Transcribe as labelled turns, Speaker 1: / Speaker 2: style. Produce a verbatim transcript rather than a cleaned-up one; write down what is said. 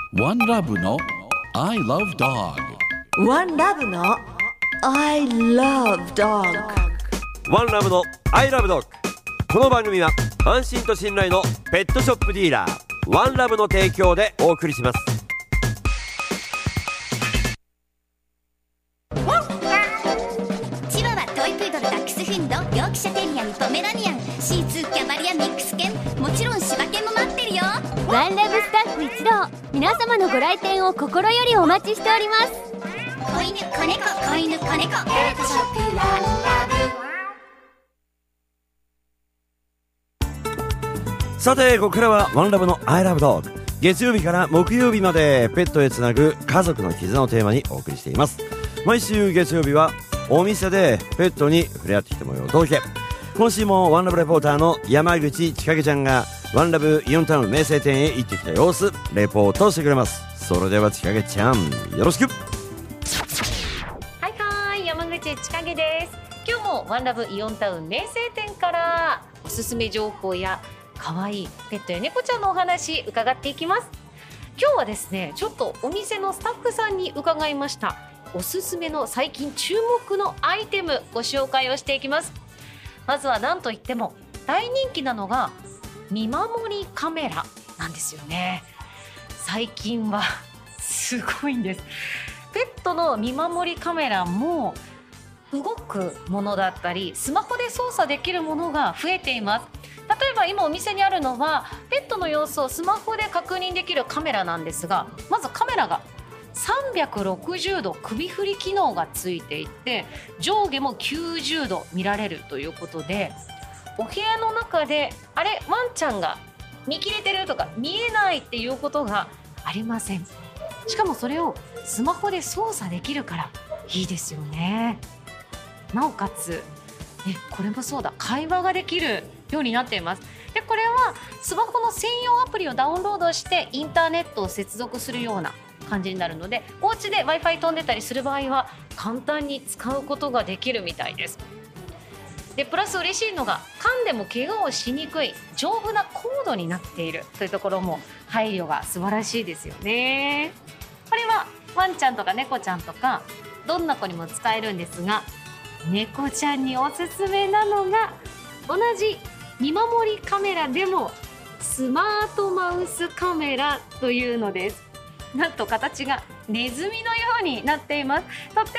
Speaker 1: ワンラブの I love dog。
Speaker 2: ワンラブの I love dog。
Speaker 3: ワンラブの I love dog。 この番組は安心と信頼のペットショップディーラーワンラブの提供でお送りします。
Speaker 4: チワワ、トイプードル、ダックスフンド、ヨークシャテリアにポメラニアン、シーツー、キャバリア、ミックス犬、もちろん柴犬も待ってるよ。
Speaker 5: ワンラブスタッフ一同、皆様のご来店を心よりお待ちしております。
Speaker 4: 子犬、子猫、子犬、子猫、ペットショップワンラ
Speaker 3: ブ。さて、ここからはワンラブの I love dog。 月曜日から木曜日までペットへつなぐ家族の絆をテーマにお送りしています。毎週月曜日はお店でペットに触れ合ってきてもらうお届け。今週もワンラブレポーターの山口千景ちゃんがワンラブイオンタウン名声店へ行ってきた様子レポートしてくれます。それでは千景ちゃん、よろしく。
Speaker 6: はいはい、山口千景です。今日もワンラブイオンタウン名声店からおすすめ情報や可愛いペットや猫ちゃんのお話伺っていきます。今日はですね、ちょっとお店のスタッフさんに伺いましたおすすめの最近注目のアイテムご紹介をしていきます。まずは何といっても大人気なのが見守りカメラなんですよね。最近はすごいんです。ペットの見守りカメラも動くものだったりスマホで操作できるものが増えています。例えば今お店にあるのはペットの様子をスマホで確認できるカメラなんですが、まずカメラがさんびゃくろくじゅうど首振り機能がついていて上下もきゅうじゅうど見られるということで、お部屋の中であれワンちゃんが見切れてるとか見えないっていうことがありません。しかもそれをスマホで操作できるからいいですよね。なおかつえこれもそうだ、会話ができるようになっています。でこれはスマホの専用アプリをダウンロードしてインターネットを接続するような感じになるので、お家で Wi-Fi 飛んでたりする場合は簡単に使うことができるみたいです。でプラス嬉しいのが噛んでも怪我をしにくい丈夫なコードになっているというところも配慮が素晴らしいですよね。これはワンちゃんとか猫ちゃんとかどんな子にも使えるんですが、猫ちゃんにおすすめなのが同じ見守りカメラでもスマートマウスカメラというのです。なんと形がネズミのようになっています。とって